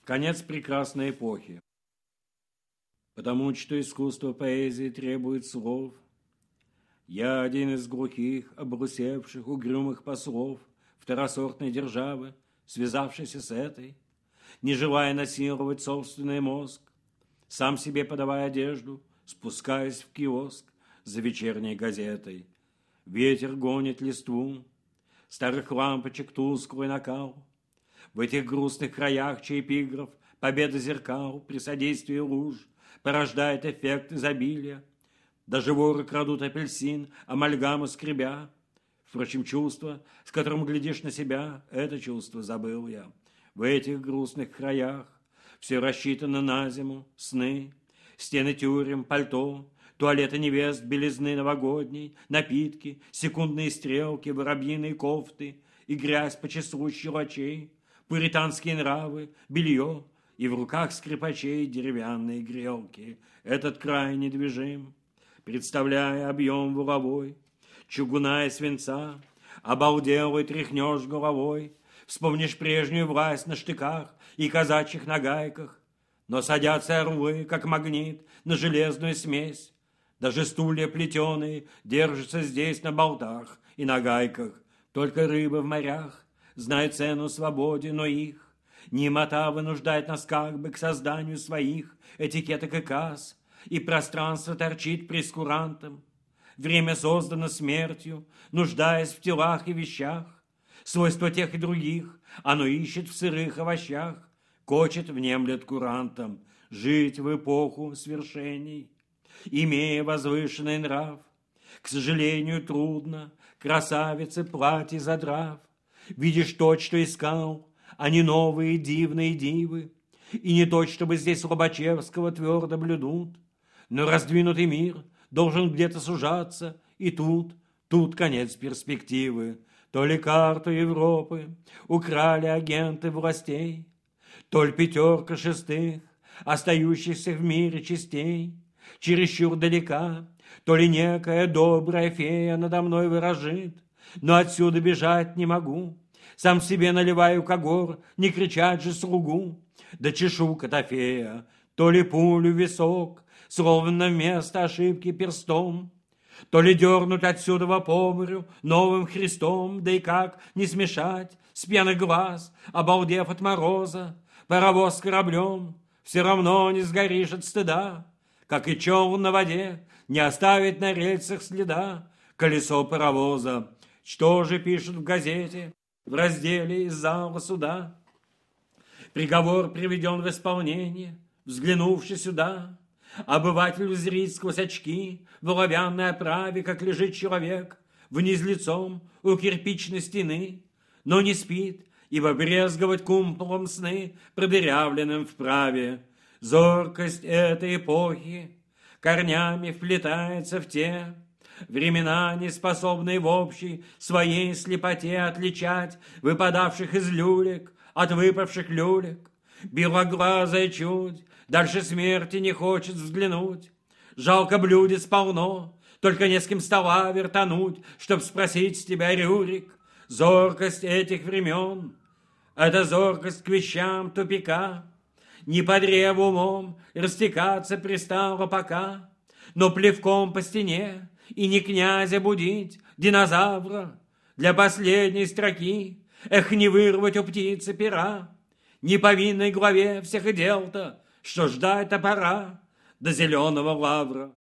Конец прекрасной эпохи. Потому что искусство поэзии требует слов. Я один из глухих, обрусевших, угрюмых послов второсортной державы, связавшийся с этой, не желая насиловать собственный мозг, сам себе подавая одежду, спускаясь в киоск за вечерней газетой. Ветер гонит листву, старых лампочек тусклый накал. В этих грустных краях, чей эпиграф победа зеркал при содействии луж порождает эффект изобилия. Даже воры крадут апельсин, амальгаму скребя. Впрочем, чувство, с которым глядишь на себя, это чувство забыл я. В этих грустных краях все рассчитано на зиму, сны, стены тюрем, пальто, туалеты невест, белизны новогодней, напитки, секундные стрелки, воробьиные кофты и грязь по числу щелочей, пуританские нравы, белье и в руках скрипачей деревянные грелки. Этот край недвижим, представляя объем воловой, чугуна и свинца, обалделый тряхнешь головой, вспомнишь прежнюю власть на штыках и казачьих нагайках, но садятся орлы, как магнит, на железную смесь. Даже стулья плетеные держатся здесь на болтах и на гайках. Только рыбы в морях знают цену свободе, но их немота вынуждает нас как бы к созданию своих этикеток и касс, и пространство торчит прескурантом. Время создано смертью, нуждаясь в телах и вещах. Свойства тех и других оно ищет в сырых овощах, кочет, внемлет курантом. Жить в эпоху свершений, имея возвышенный нрав, к сожалению, трудно, красавице платье задрав. Видишь то, что искал, а не новые дивные дивы, и не то, чтобы здесь Лобачевского твердо блюдут, но раздвинутый мир должен где-то сужаться, и тут конец перспективы. То ли карту Европы украли агенты властей, то ли пятерка шестых, остающихся в мире частей, чересчур далека, то ли некая добрая фея надо мной выражит, но отсюда бежать не могу. Сам себе наливаю когор, не кричать же слугу. Да чешу фея, то ли пулю в висок, словно вместо ошибки перстом, то ли дернуть отсюда по морю новым Христом, да и как не смешать с пьяных глаз, обалдев от мороза, паровоз с кораблем, все равно не сгоришь от стыда, как и челн на воде, не оставит на рельсах следа колесо паровоза. Что же пишут в газете в разделе из зала суда? Приговор приведен в исполнение, взглянувши сюда. Обыватель узрит сквозь очки в оловянной оправе, как лежит человек вниз лицом у кирпичной стены, но не спит, ибо брезговать кумполом сны, продырявленным вправе. Зоркость этой эпохи корнями вплетается в те времена, не способные в общей своей слепоте отличать выпадавших из люлек от выпавших люлек. Белоглазая чудь дальше смерти не хочет взглянуть. Жалко блюдец полно, только не с кем стола вертануть, чтоб спросить с тебя, Рюрик. Зоркость этих времен — это зоркость к вещам тупика. Не по древу умом растекаться пристало пока, но плевком по стене и не князя будить, динозавра, для последней строки, эх, не вырвать у птицы пера. Не по винной главе всех и дел-то, что ждать-то пора до зеленого лавра.